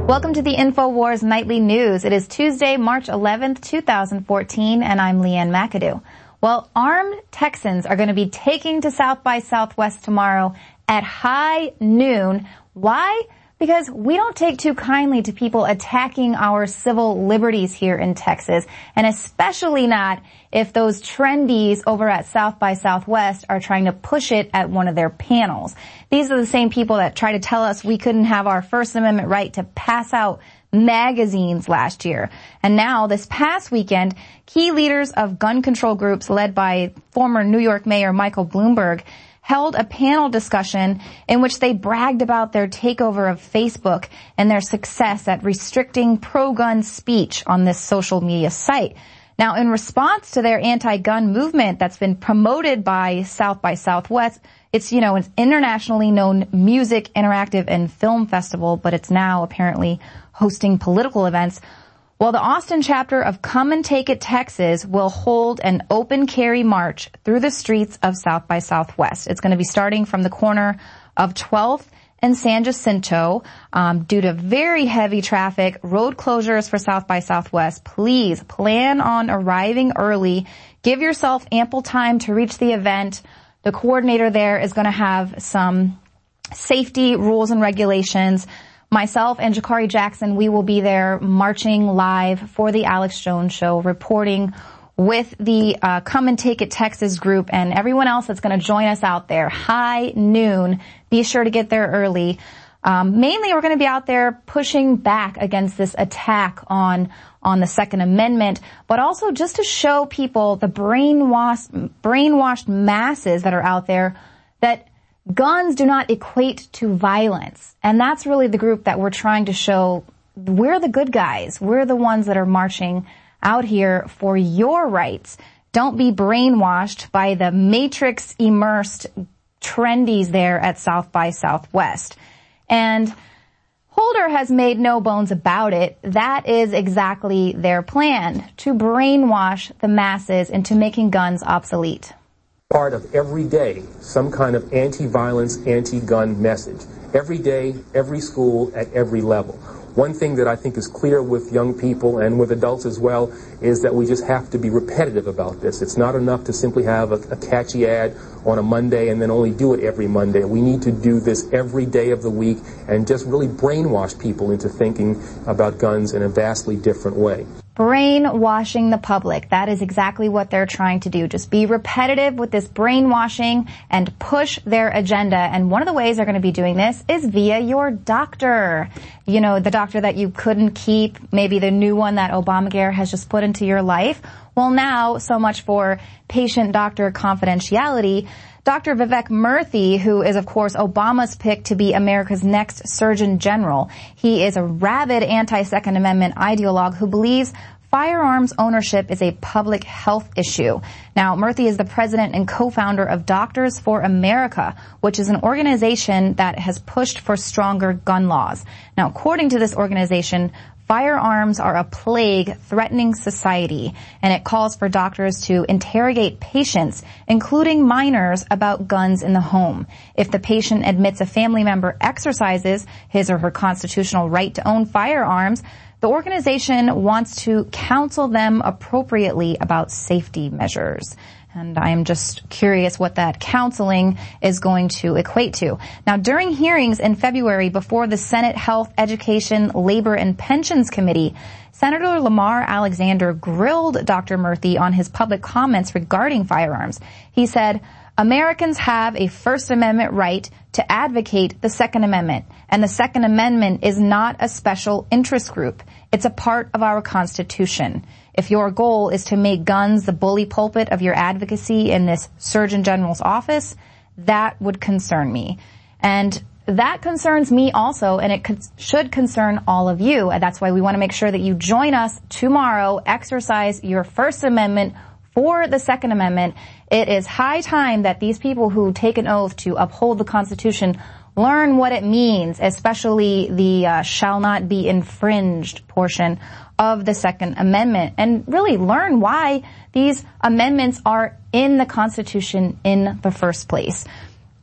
Welcome to the InfoWars Nightly News. It is Tuesday, March 11th, 2014, and I'm Leanne McAdoo. Well, armed Texans are going to be taking to South by Southwest tomorrow at high noon. Why? Because we don't take too kindly to people attacking our civil liberties here in Texas, and especially not if those trendies over at South by Southwest are trying to push it at one of their panels. These are the same people that try to tell us we couldn't have our First Amendment right to pass out magazines last year. And now, this past weekend, key leaders of gun control groups led by former New York Mayor Michael Bloomberg held a panel discussion in which they bragged about their takeover of Facebook and their success at restricting pro-gun speech on this social media site. Now, in response to their anti-gun movement that's been promoted by South by Southwest, it's, an internationally known music, interactive, and film festival, but it's now apparently hosting political events. Well, the Austin chapter of Come and Take It Texas will hold an open carry march through the streets of South by Southwest. It's going to be starting from the corner of 12th and San Jacinto. Due to very heavy traffic, road closures for South by Southwest, please plan on arriving early. Give yourself ample time to reach the event. The coordinator there is going to have some safety rules and regulations. Myself and Jakari Jackson, we will be there marching live for the Alex Jones Show, reporting with the Come and Take It Texas group and everyone else that's going to join us out there. High noon. Be sure to get there early. Mainly, we're going to be out there pushing back against this attack on the Second Amendment, but also just to show people, the brainwashed masses that are out there, that guns do not equate to violence. And that's really the group that we're trying to show we're the good guys. We're the ones that are marching out here for your rights. Don't be brainwashed by the matrix-immersed trendies there at South by Southwest. And Holder has made no bones about it. That is exactly their plan, to brainwash the masses into making guns obsolete. Part of every day, some kind of anti-violence, anti-gun message. Every day, every school, at every level. One thing that I think is clear with young people and with adults as well is that we just have to be repetitive about this. It's not enough to simply have a catchy ad on a Monday and then only do it every Monday. We need to do this every day of the week and just really brainwash people into thinking about guns in a vastly different way. Brainwashing the public. That is exactly what they're trying to do. Just be repetitive with this brainwashing and push their agenda. And one of the ways they're going to be doing this is via your doctor. The doctor that you couldn't keep, maybe the new one that Obamacare has just put into your life. Well, now, so much for patient-doctor confidentiality. Dr. Vivek Murthy, who is, of course, Obama's pick to be America's next Surgeon General. He is a rabid anti-Second Amendment ideologue who believes firearms ownership is a public health issue. Now, Murthy is the president and co-founder of Doctors for America, which is an organization that has pushed for stronger gun laws. Now, according to this organization, firearms are a plague threatening society, and it calls for doctors to interrogate patients, including minors, about guns in the home. If the patient admits a family member exercises his or her constitutional right to own firearms, the organization wants to counsel them appropriately about safety measures. And I am just curious what that counseling is going to equate to. Now, during hearings in February before the Senate Health, Education, Labor, and Pensions Committee, Senator Lamar Alexander grilled Dr. Murthy on his public comments regarding firearms. He said, Americans have a First Amendment right to advocate the Second Amendment, and the Second Amendment is not a special interest group. It's a part of our Constitution. If your goal is to make guns the bully pulpit of your advocacy in this Surgeon General's office, that would concern me. And that concerns me also, and it should concern all of you. And that's why we want to make sure that you join us tomorrow, exercise your First Amendment for the Second Amendment. It is high time that these people who take an oath to uphold the Constitution learn what it means, especially the shall not be infringed portion of the Second Amendment, and really learn why these amendments are in the Constitution in the first place.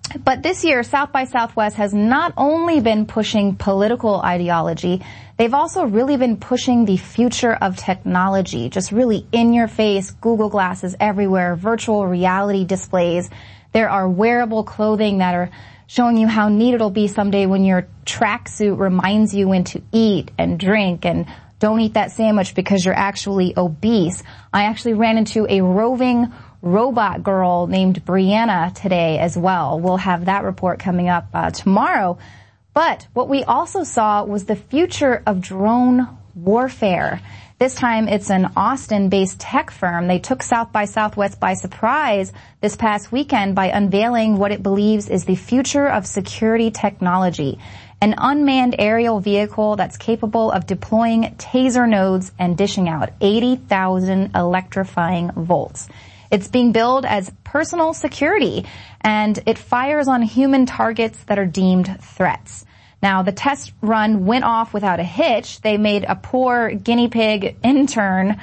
But this year, South by Southwest has not only been pushing political ideology, they've also really been pushing the future of technology, just really in your face, Google glasses everywhere, virtual reality displays. There are wearable clothing that are showing you how neat it'll be someday when your tracksuit reminds you when to eat and drink and don't eat that sandwich because you're actually obese. I actually ran into a roving robot girl named Brianna today as well. We'll have that report coming up tomorrow. But what we also saw was the future of drone warfare. This time it's an Austin-based tech firm. They took South by Southwest by surprise this past weekend by unveiling what it believes is the future of security technology. An unmanned aerial vehicle that's capable of deploying taser nodes and dishing out 80,000 electrifying volts. It's being billed as personal security, and it fires on human targets that are deemed threats. Now, the test run went off without a hitch. They made a poor guinea pig intern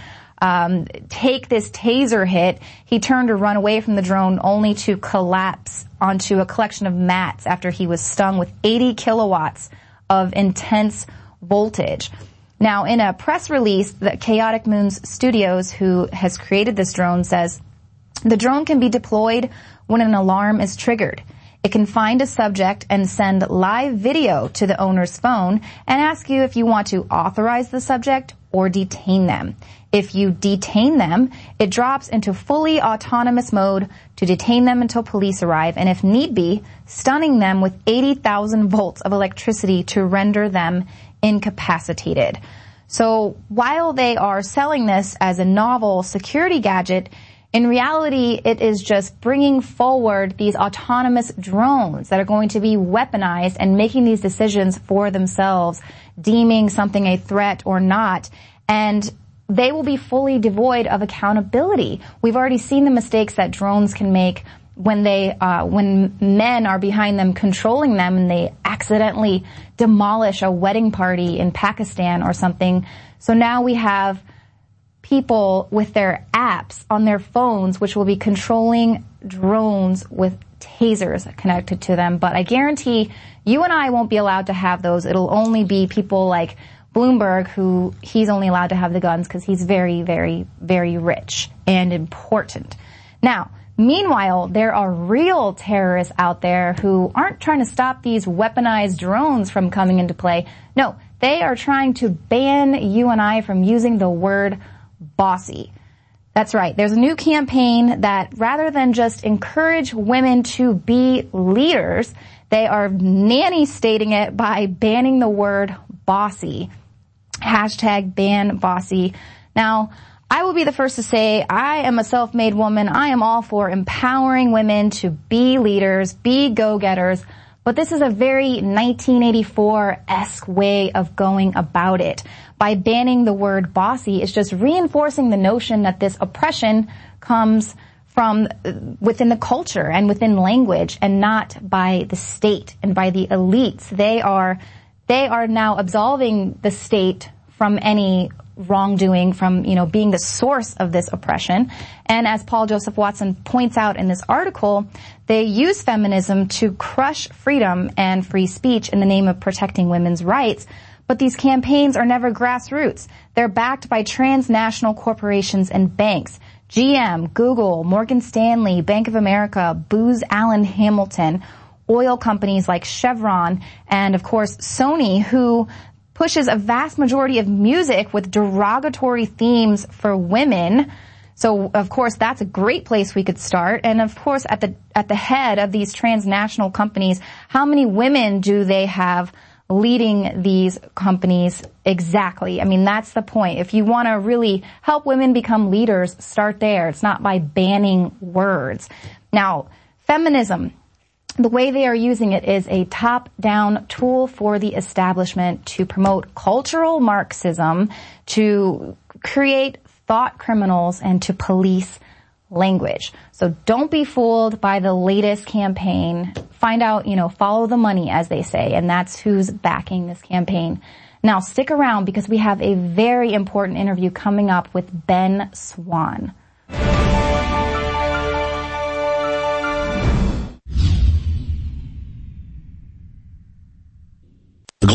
take this taser hit. He turned to run away from the drone only to collapse onto a collection of mats after he was stung with 80 kilowatts of intense voltage. Now, in a press release, the Chaotic Moons Studios, who has created this drone, says, the drone can be deployed when an alarm is triggered. It can find a subject and send live video to the owner's phone and ask you if you want to authorize the subject or detain them. If you detain them, it drops into fully autonomous mode to detain them until police arrive, and if need be, stunning them with 80,000 volts of electricity to render them incapacitated. So while they are selling this as a novel security gadget, in reality, it is just bringing forward these autonomous drones that are going to be weaponized and making these decisions for themselves, deeming something a threat or not. And they will be fully devoid of accountability. We've already seen the mistakes that drones can make when men are behind them controlling them and they accidentally demolish a wedding party in Pakistan or something. So now we have people with their apps on their phones which will be controlling drones with tasers connected to them. But I guarantee you and I won't be allowed to have those. It'll only be people like Bloomberg, who he's only allowed to have the guns because he's very, very, very rich and important. Now, meanwhile, there are real terrorists out there who aren't trying to stop these weaponized drones from coming into play. No, they are trying to ban you and I from using the word bossy. That's right. There's a new campaign that rather than just encourage women to be leaders, they are nanny stating it by banning the word bossy. Hashtag ban bossy. Now, I will be the first to say I am a self-made woman. I am all for empowering women to be leaders, be go-getters. But this is a very 1984-esque way of going about it. By banning the word bossy, it's just reinforcing the notion that this oppression comes from within the culture and within language and not by the state and by the elites. They are now absolving the state from any wrongdoing, from, being the source of this oppression. And as Paul Joseph Watson points out in this article, they use feminism to crush freedom and free speech in the name of protecting women's rights. But these campaigns are never grassroots. They're backed by transnational corporations and banks. GM, Google, Morgan Stanley, Bank of America, Booz Allen Hamilton, oil companies like Chevron, and of course Sony, who pushes a vast majority of music with derogatory themes for women. So, of course, that's a great place we could start. And, of course, at the head of these transnational companies, how many women do they have leading these companies exactly? I mean, that's the point. If you want to really help women become leaders, start there. It's not by banning words. Now, feminism, the way they are using it is a top-down tool for the establishment to promote cultural Marxism, to create thought criminals, and to police language. So don't be fooled by the latest campaign. Find out, follow the money, as they say, and that's who's backing this campaign. Now, stick around because we have a very important interview coming up with Ben Swann.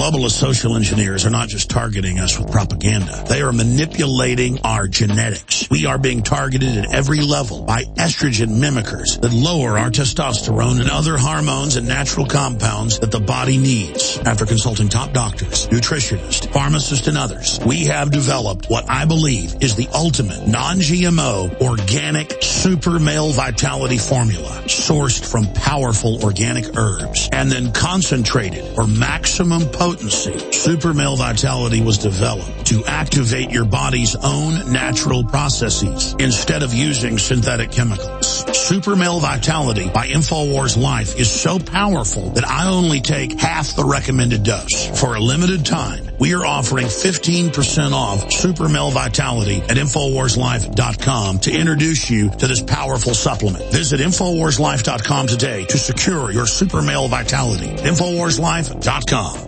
globalist social engineers are not just targeting us with propaganda. They are manipulating our genetics. We are being targeted at every level by estrogen mimickers that lower our testosterone and other hormones and natural compounds that the body needs. After consulting top doctors, nutritionists, pharmacists, and others, we have developed what I believe is the ultimate non-GMO organic super male vitality formula sourced from powerful organic herbs and then concentrated for maximum potency. Super male vitality was developed to activate your body's own natural processes instead of using synthetic chemicals. Super male vitality by InfoWars Life is so powerful that I only take half the recommended dose. For a limited time, we are offering 15% off Super Male Vitality at InfoWarsLife.com to introduce you to this powerful supplement. Visit InfoWarsLife.com today to secure your Super Male Vitality. InfoWarsLife.com.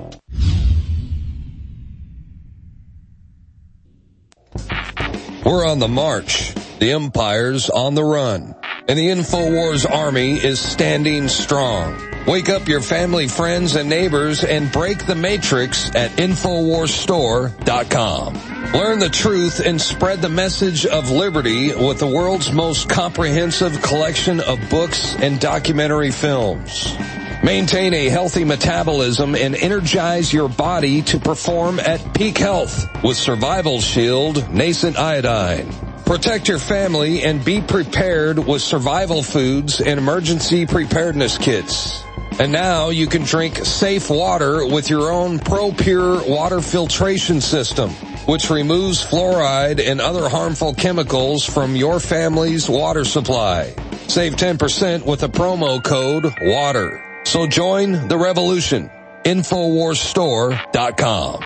We're on the march. The empire's on the run. And the InfoWars Army is standing strong. Wake up your family, friends, and neighbors and break the matrix at InfoWarsStore.com. Learn the truth and spread the message of liberty with the world's most comprehensive collection of books and documentary films. Maintain a healthy metabolism and energize your body to perform at peak health with Survival Shield Nascent Iodine. Protect your family and be prepared with survival foods and emergency preparedness kits. And now you can drink safe water with your own ProPure water filtration system, which removes fluoride and other harmful chemicals from your family's water supply. Save 10% with the promo code WATER. So join the revolution. InfoWarsStore.com.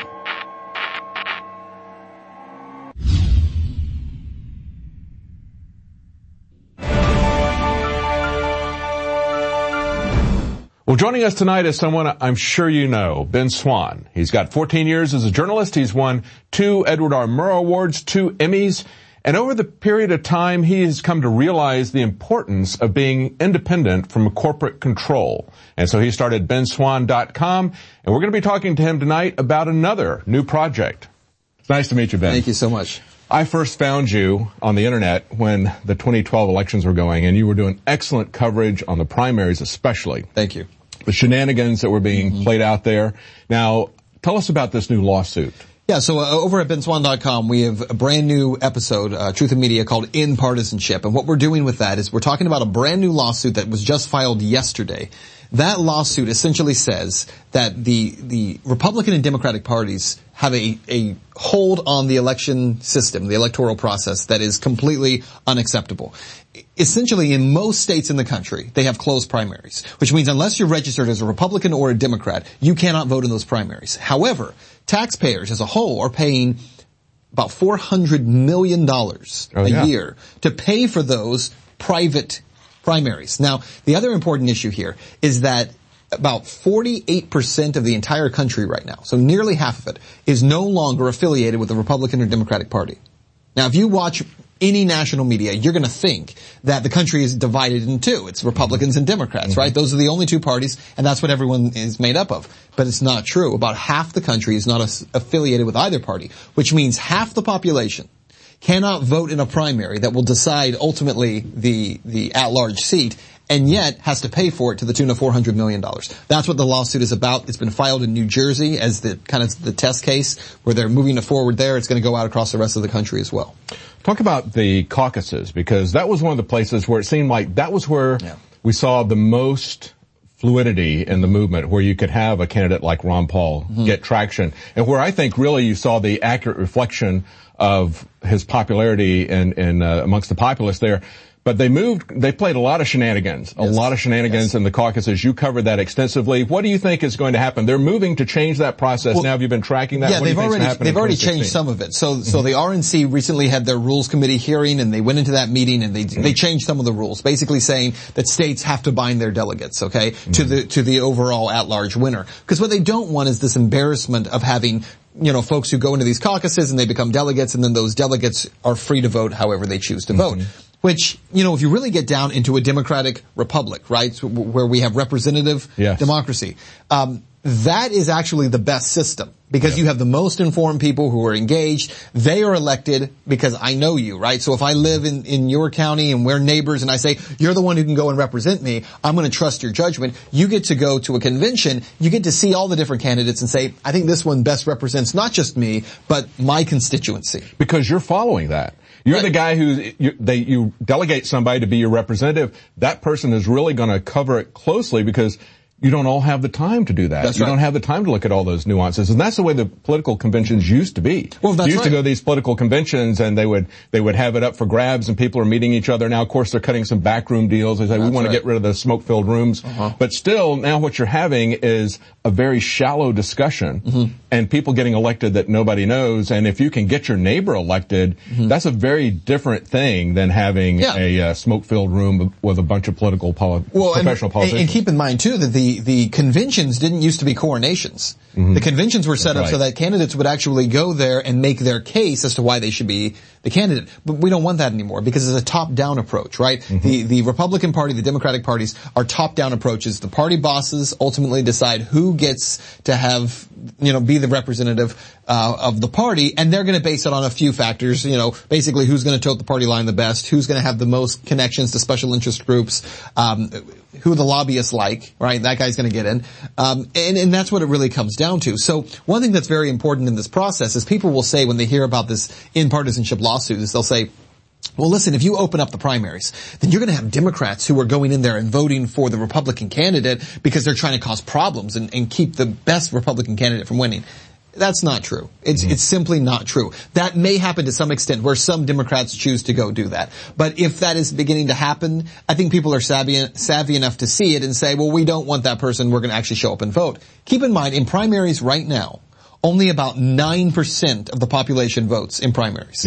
Well, joining us tonight is someone I'm sure you know, Ben Swann. He's got 14 years as a journalist. He's won 2 Edward R. Murrow Awards, 2 Emmys. And over the period of time, he has come to realize the importance of being independent from corporate control. And so he started BenSwann.com. And we're going to be talking to him tonight about another new project. It's nice to meet you, Ben. Thank you so much. I first found you on the internet when the 2012 elections were going, and you were doing excellent coverage on the primaries especially. Thank you. The shenanigans that were being played out there. Now, tell us about this new lawsuit. Yeah, so over at BenSwann.com, we have a brand new episode, Truth in Media, called In Partisanship. And what we're doing with that is we're talking about a brand new lawsuit that was just filed yesterday. That lawsuit essentially says that the Republican and Democratic parties have a hold on the election system, the electoral process, that is completely unacceptable. Essentially, in most states in the country, they have closed primaries, which means unless you're registered as a Republican or a Democrat, you cannot vote in those primaries. However, taxpayers as a whole are paying about $400 million a year to pay for those private primaries. Now, the other important issue here is that about 48% of the entire country right now, so nearly half of it, is no longer affiliated with the Republican or Democratic Party. Now, if you watch any national media, you're going to think that the country is divided in two. It's Republicans and Democrats, right? Those are the only two parties, and that's what everyone is made up of. But it's not true. About half the country is not affiliated with either party, which means half the population cannot vote in a primary that will decide ultimately the at-large seat, and yet has to pay for it to the tune of $400 million. That's what the lawsuit is about. It's been filed in New Jersey as the kind of the test case where they're moving it forward there. It's going to go out across the rest of the country as well. Talk about the caucuses, because that was one of the places where it seemed like that was where we saw the most fluidity in the movement, where you could have a candidate like Ron Paul get traction, and where I think really you saw the accurate reflection of his popularity in amongst the populace there. But they played a lot of shenanigans, in the caucuses. You covered that extensively. What do you think is going to happen? They're moving to change that process. Now, have you been tracking that? Yeah, they've already changed some of it. So the RNC recently had their rules committee hearing, and they went into that meeting and they changed some of the rules, basically saying that states have to bind their delegates, okay, to the overall at-large winner. Because what they don't want is this embarrassment of having, you know, folks who go into these caucuses and they become delegates, and then those delegates are free to vote however they choose to vote. Which, you know, if you really get down into a democratic republic, right, where we have representative democracy, that is actually the best system because you have the most informed people who are engaged. They are elected because I know you, right? So if I live in your county and we're neighbors and I say, you're the one who can go and represent me, I'm going to trust your judgment. You get to go to a convention. You get to see all the different candidates and say, I think this one best represents not just me, but my constituency. Because you're following that. You're the guy you delegate somebody to be your representative. That person is really going to cover it closely because you don't all have the time to do that. That's you don't have the time to look at all those nuances. And that's the way the political conventions used to be. Well, that's you used to go to these political conventions and they would have it up for grabs and people are meeting each other. Now, of course, they're cutting some backroom deals. They say, we want to get rid of the smoke-filled rooms. But still, now what you're having is a very shallow discussion and people getting elected that nobody knows. And if you can get your neighbor elected, that's a very different thing than having a smoke-filled room with a bunch of professional politicians. And keep in mind, too, that the conventions didn't used to be coronations. The conventions were set up so that candidates would actually go there and make their case as to why they should be the candidate. But we don't want that anymore because it's a top-down approach, right? The Republican Party, the Democratic parties are top-down approaches. The party bosses ultimately decide who gets to have, be the representative of the party, and they're going to base it on a few factors, basically who's going to tote the party line the best, who's going to have the most connections to special interest groups, who the lobbyists like, right? That guy's going to get in. And that's what it really comes down to. So one thing that's very important in this process is people will say when they hear about this in-partisanship lawsuit is they'll say, well, listen, if you open up the primaries, then you're going to have Democrats who are going in there and voting for the Republican candidate because they're trying to cause problems and keep the best Republican candidate from winning. That's not true. It's simply not true. That may happen to some extent where some Democrats choose to go do that. But if that is beginning to happen, I think people are savvy enough to see it and say, well, we don't want that person. We're going to actually show up and vote. Keep in mind, in primaries right now, only about 9% of the population votes in primaries.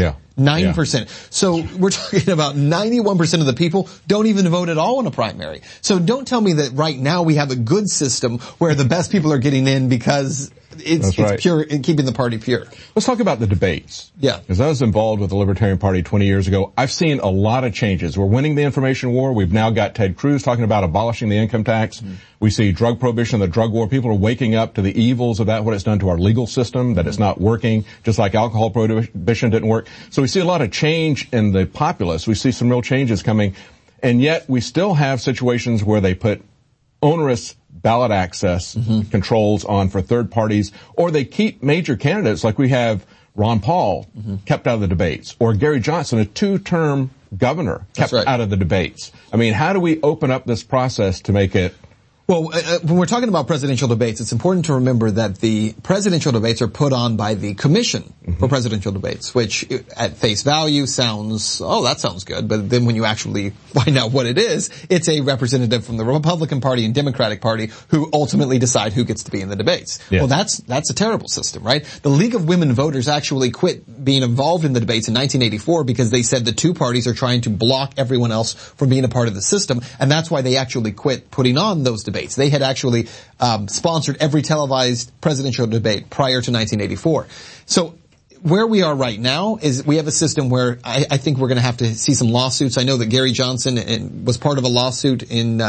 9%. So we're talking about 91% of the people don't even vote at all in a primary. So don't tell me that right now we have a good system where the best people are getting in because it's pure, keeping the party pure. Let's talk about the debates. Because I was involved with the Libertarian Party 20 years ago. I've seen a lot of changes. We're winning the information war. We've now got Ted Cruz talking about abolishing the income tax. We see drug prohibition, the drug war. People are waking up to the evils of that, what it's done to our legal system, that it's not working, just like alcohol prohibition didn't work. So we see a lot of change in the populace. We see some real changes coming. And yet we still have situations where they put onerous ballot access controls on for third parties, or they keep major candidates like we have Ron Paul kept out of the debates, or Gary Johnson, a two-term governor, kept out of the debates. I mean, how do we open up this process to make it? Well, when we're talking about presidential debates, it's important to remember that the presidential debates are put on by the Commission for Presidential Debates, which at face value sounds, that sounds good. But then when you actually find out what it is, it's a representative from the Republican Party and Democratic Party who ultimately decide who gets to be in the debates. Well, that's a terrible system, right? The League of Women Voters actually quit being involved in the debates in 1984 because they said the two parties are trying to block everyone else from being a part of the system. And that's why they actually quit putting on those debates. They had actually sponsored every televised presidential debate prior to 1984. So where we are right now is we have a system where I think we're going to have to see some lawsuits. I know that Gary Johnson was part of a lawsuit in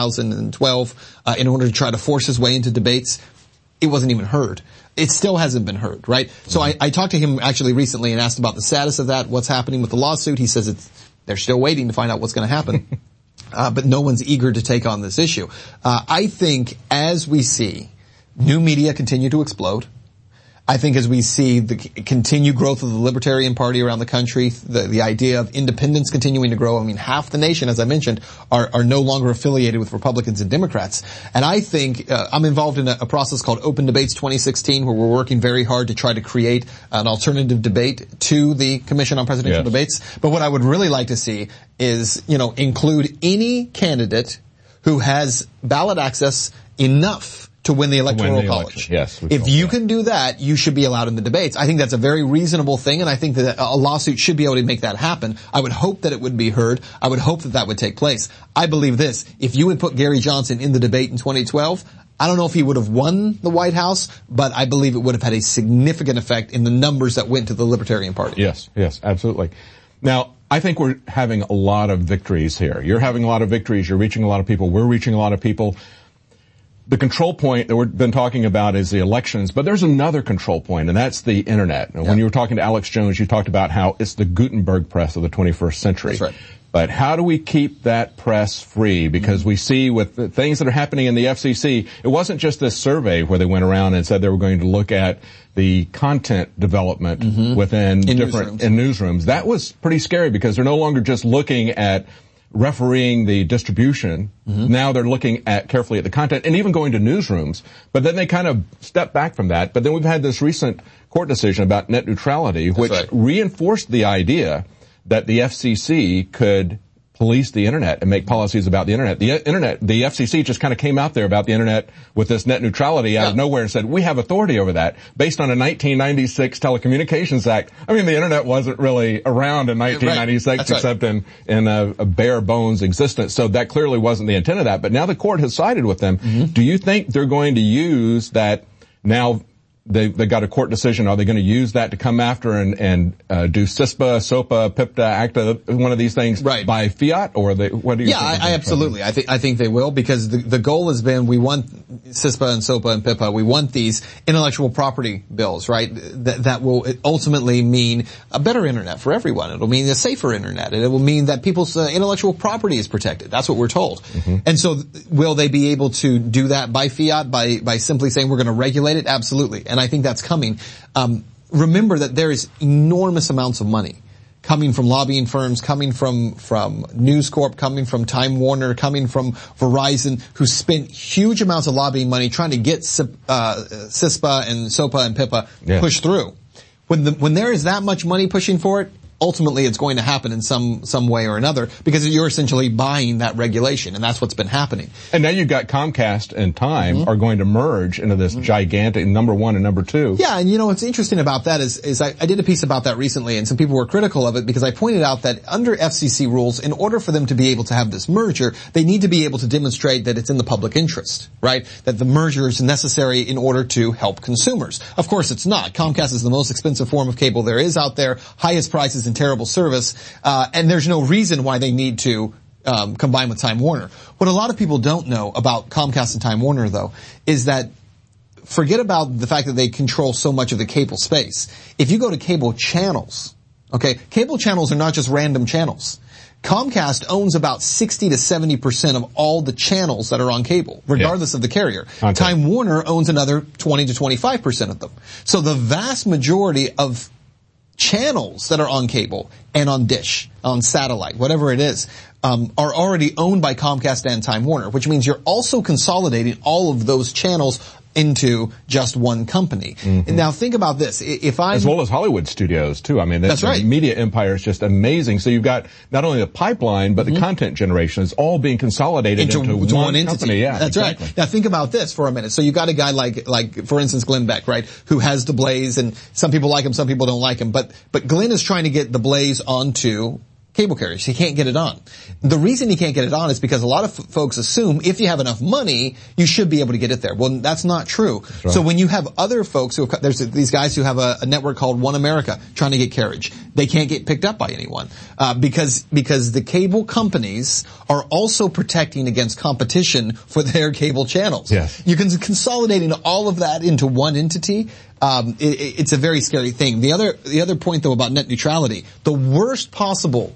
2012 in order to try to force his way into debates. It wasn't even heard. It still hasn't been heard, right? So I talked to him actually recently and asked about the status of that, what's happening with the lawsuit. He says they're still waiting to find out what's going to happen. But no one's eager to take on this issue. I think as we see new media continue to explode, I think as we see the continued growth of the Libertarian Party around the country, the idea of independents continuing to grow. I mean, half the nation, as I mentioned, are no longer affiliated with Republicans and Democrats. And I think I'm involved in a process called Open Debates 2016, where we're working very hard to try to create an alternative debate to the Commission on Presidential Debates. But what I would really like to see is, include any candidate who has ballot access enough to win the Electoral College. If you can do that, you should be allowed in the debates. I think that's a very reasonable thing, and I think that a lawsuit should be able to make that happen. I would hope that it would be heard. I would hope that would take place. I believe this. If you would put Gary Johnson in the debate in 2012, I don't know if he would have won the White House, but I believe it would have had a significant effect in the numbers that went to the Libertarian Party. Yes, absolutely. Now, I think we're having a lot of victories here. You're having a lot of victories. You're reaching a lot of people. We're reaching a lot of people. The control point that we've been talking about is the elections, but there's another control point, and that's the internet. And when you were talking to Alex Jones, you talked about how it's the Gutenberg press of the 21st century. That's right. But how do we keep that press free? Because we see with the things that are happening in the FCC, it wasn't just this survey where they went around and said they were going to look at the content development within different newsrooms. That was pretty scary because they're no longer just looking at refereeing the distribution. Now they're looking at carefully at the content and even going to newsrooms. But then they kind of step back from that. But then we've had this recent court decision about net neutrality, which reinforced the idea that the FCC could police the internet and make policies about the internet. The FCC just kind of came out there about the internet with this net neutrality out of nowhere and said, we have authority over that based on a 1996 Telecommunications Act. I mean, the internet wasn't really around in 1996 except in a bare bones existence. So that clearly wasn't the intent of that. But now the court has sided with them. Do you think they're going to use that now? They got a court decision. Are they going to use that to come after and do CISPA, SOPA, PIPTA, ACTA, one of these things by fiat, or what do you think? I absolutely. I think they will, because the goal has been, we want CISPA and SOPA and PIPA. We want these intellectual property bills, right? That will ultimately mean a better internet for everyone. It'll mean a safer internet, and it will mean that people's intellectual property is protected. That's what we're told. And so, will they be able to do that by fiat, by simply saying we're going to regulate it? Absolutely. And I think that's coming. Remember that there is enormous amounts of money coming from lobbying firms, coming from News Corp, coming from Time Warner, coming from Verizon, who spent huge amounts of lobbying money trying to get CISPA and SOPA and PIPA pushed through. When there is that much money pushing for it, ultimately it's going to happen in some way or another, because you're essentially buying that regulation, and that's what's been happening. And now you've got Comcast and Time are going to merge into this gigantic number one and number two. Yeah, and what's interesting about that is I did a piece about that recently, and some people were critical of it because I pointed out that under FCC rules, in order for them to be able to have this merger, they need to be able to demonstrate that it's in the public interest, right? That the merger is necessary in order to help consumers. Of course it's not. Comcast is the most expensive form of cable there is out there, highest prices and terrible service, and there's no reason why they need to combine with Time Warner. What a lot of people don't know about Comcast and Time Warner, though, is that forget about the fact that they control so much of the cable space. If you go to cable channels, okay, cable channels are not just random channels. Comcast owns about 60 to 70% of all the channels that are on cable, regardless of the carrier. Time Warner owns another 20 to 25% of them. So the vast majority of channels that are on cable and on dish, on satellite, whatever it is, are already owned by Comcast and Time Warner, which means you're also consolidating all of those channels into just one company. And now think about this. As well as Hollywood studios too. I mean, that's right. The media empire is just amazing. So you've got not only the pipeline, but the content generation is all being consolidated into one entity. Company. Yeah, that's exactly right. Now think about this for a minute. So you've got a guy like, for instance, Glenn Beck, right? Who has the Blaze, and some people like him, some people don't like him. But Glenn is trying to get the Blaze onto cable carriers. He can't get it on. The reason he can't get it on is because a lot of folks assume if you have enough money, you should be able to get it there. Well, that's not true. That's right. So when you have other folks there's these guys who have a network called One America trying to get carriage. They can't get picked up by anyone, because the cable companies are also protecting against competition for their cable channels. Yes. You can consolidating all of that into one entity. It's a very scary thing. The other point though about net neutrality, the worst possible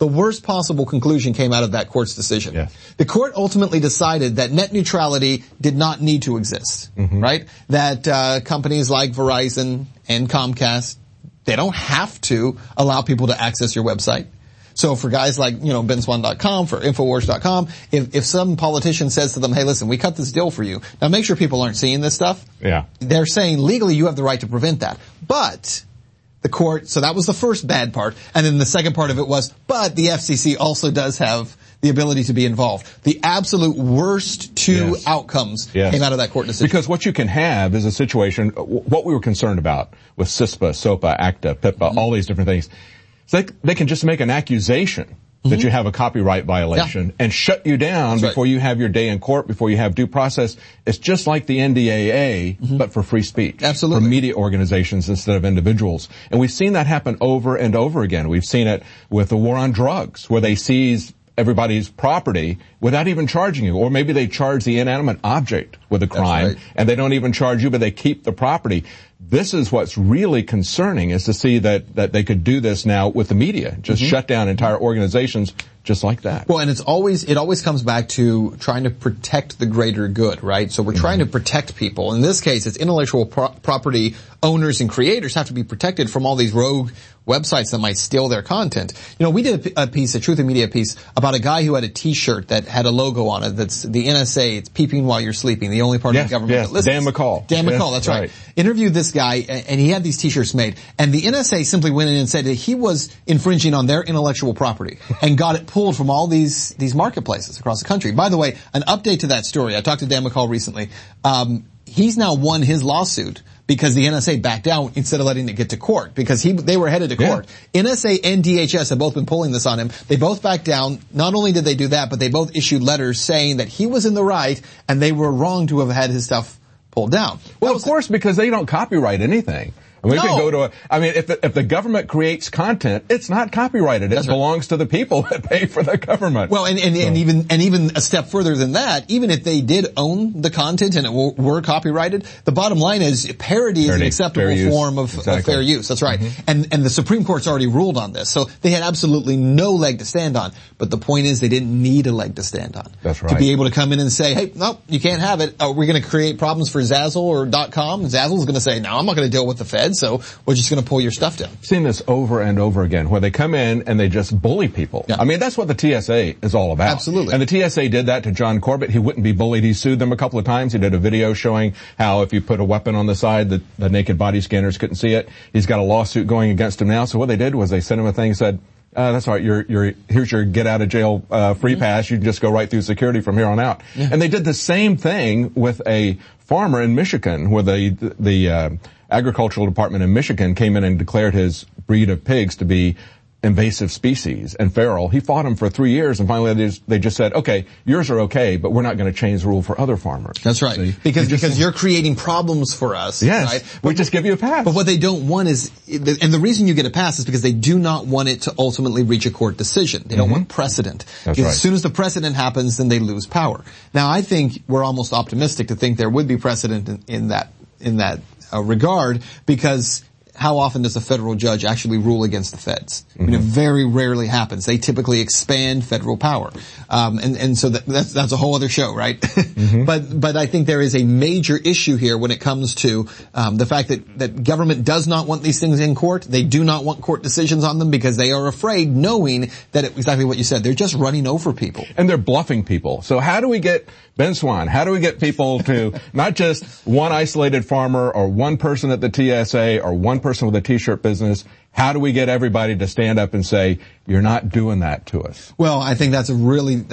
conclusion came out of that court's decision. Yes. The court ultimately decided that net neutrality did not need to exist, right? That companies like Verizon and Comcast, they don't have to allow people to access your website. So for guys like, benswan.com, for Infowars.com, if some politician says to them, hey, listen, we cut this deal for you. Now make sure people aren't seeing this stuff. Yeah. They're saying legally you have the right to prevent that. But the court, so that was the first bad part. And then the second part of it was, but the FCC also does have the ability to be involved. The absolute worst two outcomes came out of that court decision. Because what you can have is a situation, what we were concerned about with CISPA, SOPA, ACTA, PIPA, all these different things. So they can just make an accusation that you have a copyright violation and shut you down before you have your day in court, before you have due process. It's just like the NDAA, but for free speech. Absolutely. For media organizations instead of individuals. And we've seen that happen over and over again. We've seen it with the war on drugs, where they seize everybody's property without even charging you. Or maybe they charge the inanimate object with a crime, right. and they don't even charge you, but they keep the property. This is what's really concerning, is to see that they could do this now with the media, just shut down entire organizations just like that. Well, and it always comes back to trying to protect the greater good, right? So we're trying to protect people. In this case, it's intellectual property owners and creators have to be protected from all these rogue websites that might steal their content. You know, we did a piece, a Truth in Media piece, about a guy who had a t-shirt that had a logo on it that's the NSA, it's peeping while you're sleeping, the only part of the government that listens. Dan McCall. Dan McCall, that's right. Interviewed this guy, and he had these t-shirts made, and the NSA simply went in and said that he was infringing on their intellectual property and got it pulled from all these marketplaces across the country. By the way, an update to that story, I talked to Dan McCall recently, he's now won his lawsuit because the NSA backed down instead of letting it get to court, because they were headed to court. NSA and DHS have both been pulling this on him. They both backed down. Not only did they do that, but they both issued letters saying that he was in the right and they were wrong to have had his stuff pulled down. Well, of course, because they don't copyright anything. We can go to if the government creates content, it's not copyrighted. It belongs to the people that pay for the government. Well, and even a step further than that, even if they did own the content and it were copyrighted, the bottom line is parody is an acceptable form of fair use. That's right. And the Supreme Court's already ruled on this. So they had absolutely no leg to stand on. But the point is they didn't need a leg to stand on. That's right. To be able to come in and say, hey, no, you can't have it. We're going to create problems for Zazzle or .com. Zazzle's going to say, no, I'm not going to deal with the Fed. So we're just going to pull your stuff down. I've seen this over and over again, where they come in and they just bully people. Yeah. I mean, that's what the TSA is all about. Absolutely. And the TSA did that to John Corbett. He wouldn't be bullied. He sued them a couple of times. He did a video showing how if you put a weapon on the side, the naked body scanners couldn't see it. He's got a lawsuit going against him now. So what they did was they sent him a thing and said, that's all right. Here's your get out of jail, free pass. You can just go right through security from here on out. Yeah. And they did the same thing with a farmer in Michigan, where the agricultural department in Michigan came in and declared his breed of pigs to be invasive species and feral. He fought him for 3 years, and finally they just said, okay, yours are okay, but we're not going to change the rule for other farmers. That's right. See? Because you're creating problems for us. Yes. Right? We just give you a pass. But what they don't want is, and the reason you get a pass is because they do not want it to ultimately reach a court decision. They don't want precedent. That's right. As soon as the precedent happens, then they lose power. Now, I think we're almost optimistic to think there would be precedent in that regard, because how often does a federal judge actually rule against the feds? I mean, it very rarely happens. They typically expand federal power. And so that's a whole other show, right? But I think there is a major issue here when it comes to, the fact that government does not want these things in court. They do not want court decisions on them because they are afraid, knowing that exactly what you said. They're just running over people. And they're bluffing people. So how do we get Ben Swann? How do we get people to not just one isolated farmer or one person at the TSA or one person with a t-shirt business? How do we get everybody to stand up and say, you're not doing that to us? Well, I think that's a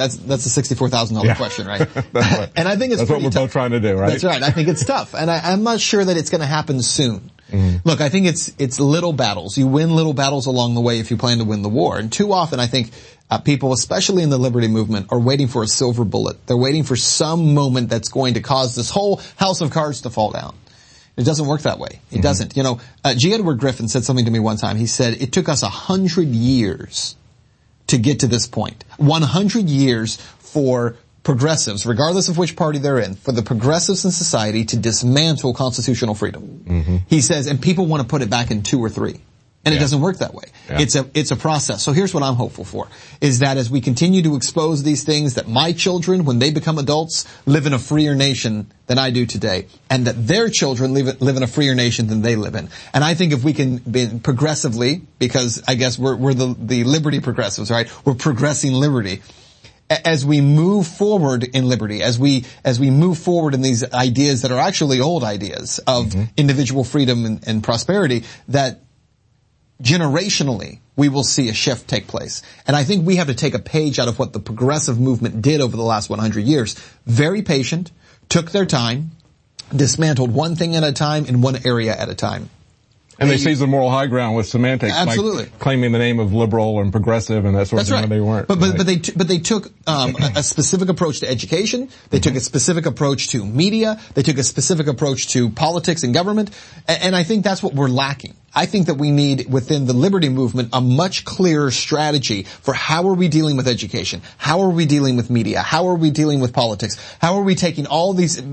$64,000 question, right? Right. And I think that's what we're both trying to do, right? That's right. I think it's tough. And I'm not sure that it's going to happen soon. Look, I think it's little battles. You win little battles along the way if you plan to win the war. And too often, I think, people, especially in the liberty movement, are waiting for a silver bullet. They're waiting for some moment that's going to cause this whole house of cards to fall down. It doesn't work that way. It doesn't. You know, G. Edward Griffin said something to me one time. He said, it took us 100 years to get to this point. 100 years for progressives, regardless of which party they're in, for the progressives in society to dismantle constitutional freedom. He says, and people want to put it back in 2 or 3. And it doesn't work that way. It's a process. So here's what I'm hopeful for, is that as we continue to expose these things, that my children, when they become adults, live in a freer nation than I do today, and that their children live in a freer nation than they live in. And I think if we can be progressively, because I guess we're the liberty progressives, right? We're progressing liberty. As we move forward in liberty, as we move forward in these ideas that are actually old ideas of individual freedom and prosperity, that generationally, we will see a shift take place. And I think we have to take a page out of what the progressive movement did over the last 100 years. Very patient, took their time, dismantled one thing at a time in one area at a time. And they seized the moral high ground with semantics, absolutely, like claiming the name of liberal and progressive and that sort of thing. Right. They weren't. But they took a specific approach to education. They took a specific approach to media. They took a specific approach to politics and government. And I think that's what we're lacking. I think that we need, within the liberty movement, a much clearer strategy for how are we dealing with education? How are we dealing with media? How are we dealing with politics? How are we taking all these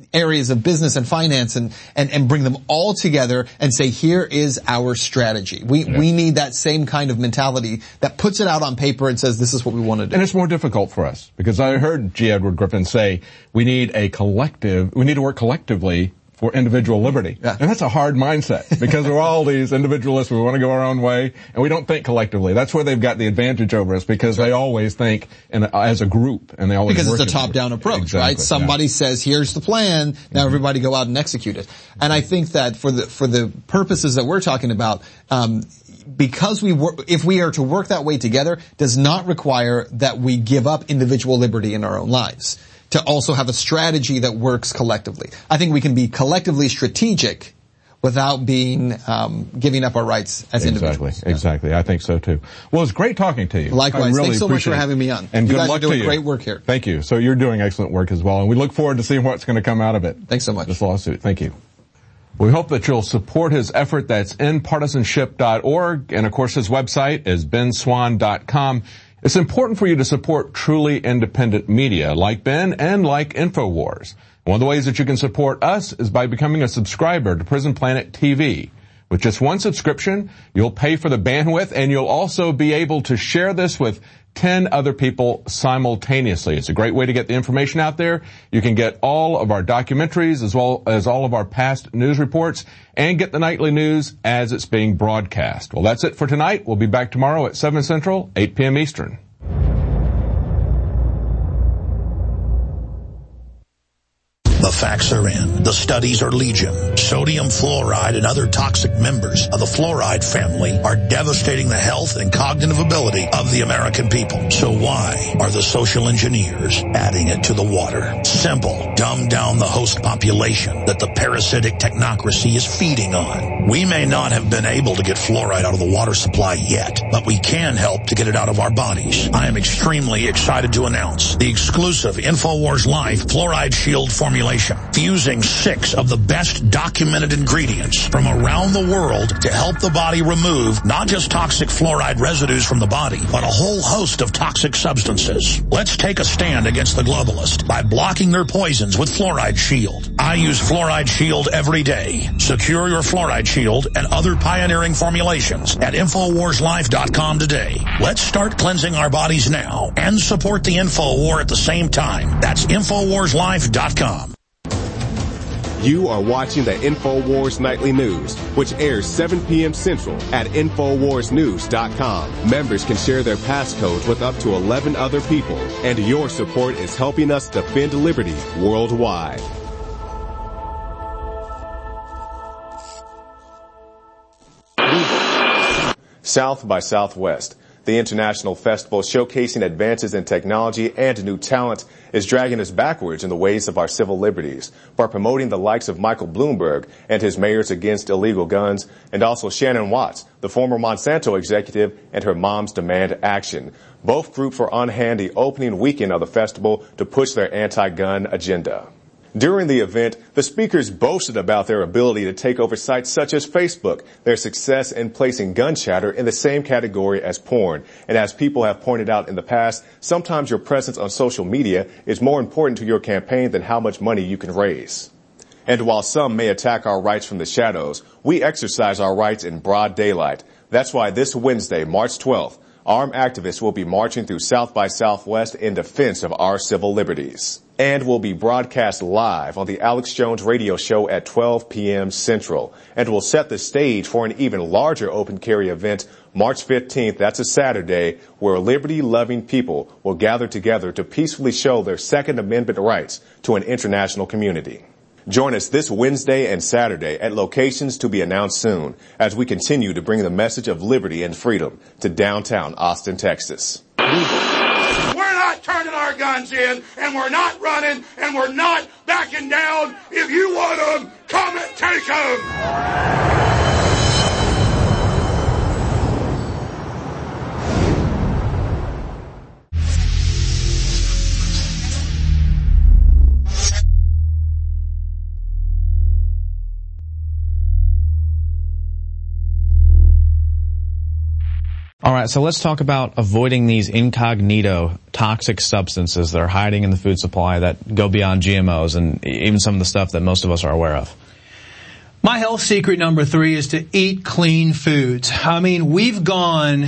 areas of business and finance and bring them all together and say, here is our strategy. We need that same kind of mentality that puts it out on paper and says, this is what we want to do. And it's more difficult for us because I heard G. Edward Griffin say we need to work collectively for individual liberty. Yeah. And that's a hard mindset because we're all these individualists. We want to go our own way and we don't think collectively. That's where they've got the advantage over us because they always think as a group and they always because work it's a top-down approach, exactly, right? Somebody says, here's the plan. Now everybody go out and execute it. And I think that for the purposes that we're talking about, because if we are to work that way together, does not require that we give up individual liberty in our own lives to also have a strategy that works collectively. I think we can be collectively strategic without being giving up our rights as individuals. Exactly. I think so too. Well, it's great talking to you. Likewise. Really Thanks so much for having me on. And you good guys luck are doing to you. Great work here. Thank you. So you're doing excellent work as well, and we look forward to seeing what's going to come out of it. Thanks so much. This lawsuit. Thank you. We hope that you'll support his effort. That's inpartisanship.org, and of course his website is benswan.com. It's important for you to support truly independent media like Ben and like InfoWars. One of the ways that you can support us is by becoming a subscriber to Prison Planet TV. With just one subscription, you'll pay for the bandwidth and you'll also be able to share this with 10 other people simultaneously. It's a great way to get the information out there. You can get all of our documentaries as well as all of our past news reports and get the nightly news as it's being broadcast. Well, that's it for tonight. We'll be back tomorrow at 7 Central, 8 p.m. Eastern. The facts are in. The studies are legion. Sodium fluoride and other toxic members of the fluoride family are devastating the health and cognitive ability of the American people. So why are the social engineers adding it to the water? Simple. Dumb down the host population that the parasitic technocracy is feeding on. We may not have been able to get fluoride out of the water supply yet, but we can help to get it out of our bodies. I am extremely excited to announce the exclusive InfoWars Life Fluoride Shield formulation, fusing 6 of the best documented ingredients from around the world to help the body remove not just toxic fluoride residues from the body, but a whole host of toxic substances. Let's take a stand against the globalists by blocking their poisons with Fluoride Shield. I use Fluoride Shield every day. Secure your Fluoride Shield and other pioneering formulations at InfoWarsLife.com today. Let's start cleansing our bodies now and support the Info War at the same time. That's InfoWarsLife.com. You are watching the InfoWars Nightly News, which airs 7 p.m. Central at InfoWarsNews.com. Members can share their passcodes with up to 11 other people, and your support is helping us defend liberty worldwide. South by Southwest, the international festival showcasing advances in technology and new talent, is dragging us backwards in the ways of our civil liberties by promoting the likes of Michael Bloomberg and his Mayors Against Illegal Guns, and also Shannon Watts, the former Monsanto executive, and her Moms Demand Action. Both groups were on hand the opening weekend of the festival to push their anti-gun agenda. During the event, the speakers boasted about their ability to take over sites such as Facebook, their success in placing gun chatter in the same category as porn. And as people have pointed out in the past, sometimes your presence on social media is more important to your campaign than how much money you can raise. And while some may attack our rights from the shadows, we exercise our rights in broad daylight. That's why this Wednesday, March 12th, armed activists will be marching through South by Southwest in defense of our civil liberties. And will be broadcast live on the Alex Jones radio show at 12 p.m. Central, and will set the stage for an even larger open carry event March 15th, that's a Saturday, where liberty-loving people will gather together to peacefully show their Second Amendment rights to an international community. Join us this Wednesday and Saturday at locations to be announced soon as we continue to bring the message of liberty and freedom to downtown Austin, Texas. We're not turning our guns in, and we're not running, and we're not backing down. If you want them, come and take them. All right. So let's talk about avoiding these incognito toxic substances that are hiding in the food supply that go beyond GMOs and even some of the stuff that most of us are aware of. My health secret number 3 is to eat clean foods. I mean, we've gone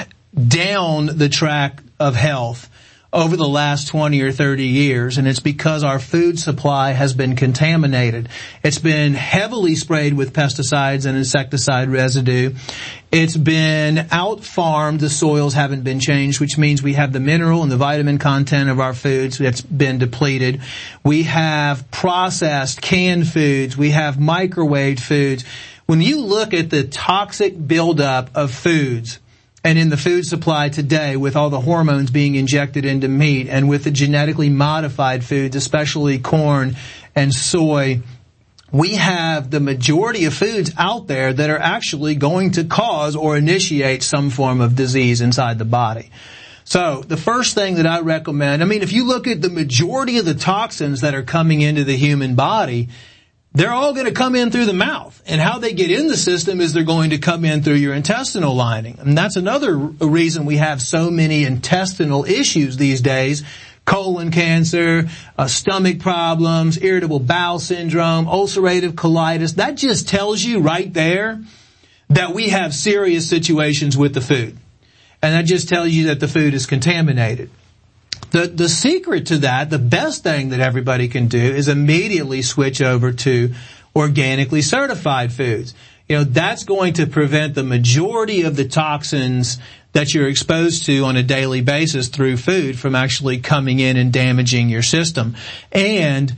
down the track of health over the last 20 or 30 years, and it's because our food supply has been contaminated. It's been heavily sprayed with pesticides and insecticide residue. It's been out-farmed. The soils haven't been changed, which means we have the mineral and the vitamin content of our foods that's been depleted. We have processed canned foods. We have microwaved foods. When you look at the toxic buildup of foods, and in the food supply today, with all the hormones being injected into meat and with the genetically modified foods, especially corn and soy, we have the majority of foods out there that are actually going to cause or initiate some form of disease inside the body. So the first thing that I recommend, I mean, if you look at the majority of the toxins that are coming into the human body, they're all going to come in through the mouth. And how they get in the system is they're going to come in through your intestinal lining. And that's another reason we have so many intestinal issues these days. Colon cancer, stomach problems, irritable bowel syndrome, ulcerative colitis. That just tells you right there that we have serious situations with the food. And that just tells you that the food is contaminated. The secret to that, the best thing that everybody can do is immediately switch over to organically certified foods. You know, that's going to prevent the majority of the toxins that you're exposed to on a daily basis through food from actually coming in and damaging your system. And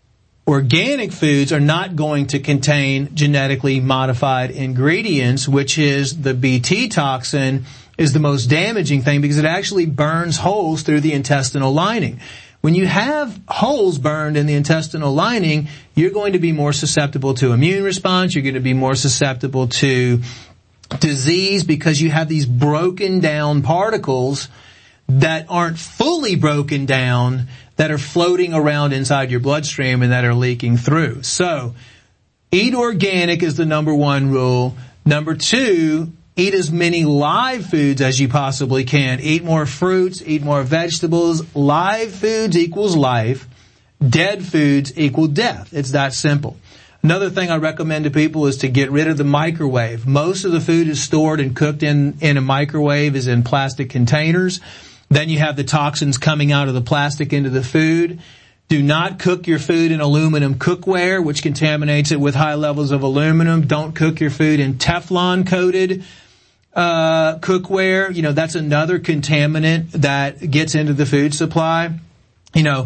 organic foods are not going to contain genetically modified ingredients, which is the Bt toxin, is the most damaging thing because it actually burns holes through the intestinal lining. When you have holes burned in the intestinal lining, you're going to be more susceptible to immune response. You're going to be more susceptible to disease because you have these broken down particles that aren't fully broken down that are floating around inside your bloodstream and that are leaking through. So, eat organic is the number 1 rule. Number 2, eat as many live foods as you possibly can. Eat more fruits, eat more vegetables. Live foods equals life. Dead foods equal death. It's that simple. Another thing I recommend to people is to get rid of the microwave. Most of the food is stored and cooked in a microwave, is in plastic containers. Then you have the toxins coming out of the plastic into the food. Do not cook your food in aluminum cookware, which contaminates it with high levels of aluminum. Don't cook your food in Teflon-coated cookware. You know, that's another contaminant that gets into the food supply. You know,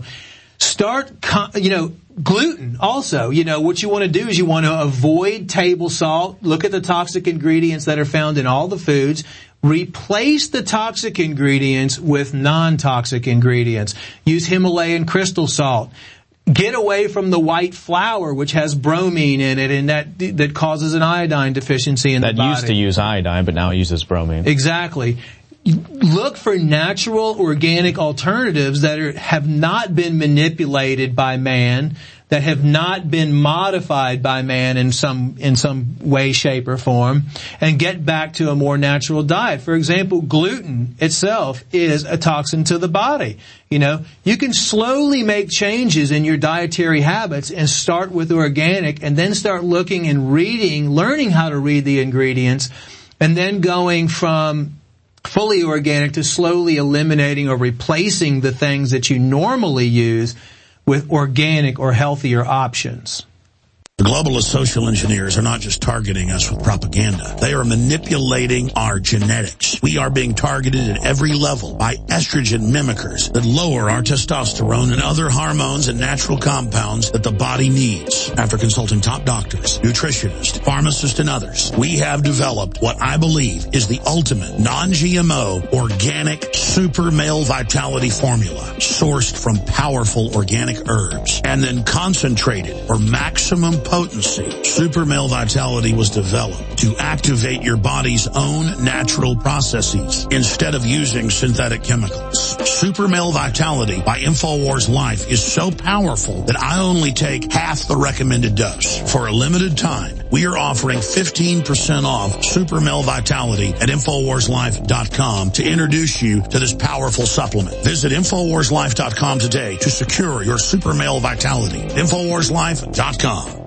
gluten also. You know, what you want to do is you want to avoid table salt. Look at the toxic ingredients that are found in all the foods. Replace the toxic ingredients with non-toxic ingredients. Use Himalayan crystal salt. Get away from the white flour, which has bromine in it, and that causes an iodine deficiency in the body. That used to use iodine, but now it uses bromine. Exactly. Look for natural, organic alternatives that have not been manipulated by man, that have not been modified by man in some way, shape, or form, and get back to a more natural diet. For example, gluten itself is a toxin to the body. You know, you can slowly make changes in your dietary habits and start with organic and then start looking and learning how to read the ingredients, and then going from fully organic to slowly eliminating or replacing the things that you normally use with organic or healthier options. The globalist social engineers are not just targeting us with propaganda. They are manipulating our genetics. We are being targeted at every level by estrogen mimickers that lower our testosterone and other hormones and natural compounds that the body needs. After consulting top doctors, nutritionists, pharmacists, and others, we have developed what I believe is the ultimate non-GMO organic super male vitality formula sourced from powerful organic herbs and then concentrated for maximum potency. Super Male Vitality was developed to activate your body's own natural processes instead of using synthetic chemicals. Super Male Vitality by InfoWars Life is so powerful that I only take half the recommended dose. For a limited time, we are offering 15% off Super Male Vitality at InfoWarsLife.com to introduce you to this powerful supplement. Visit InfoWarsLife.com today to secure your Super Male Vitality. InfoWarsLife.com.